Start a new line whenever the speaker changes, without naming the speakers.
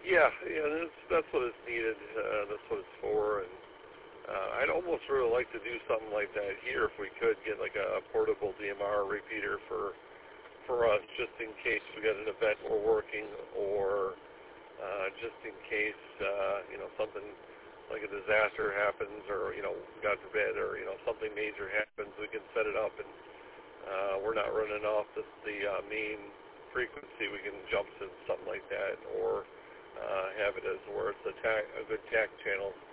yeah, that's what it's needed. That's what it's for, and I'd almost really like to do something like that here if we could get like a portable DMR repeater for us, just in case we got an event we're working, or just in case something like a disaster happens, or God forbid, or something major happens, we can set it up and we're not running off the main frequency. We can jump to something like that, or have it as where it's a good TAC channel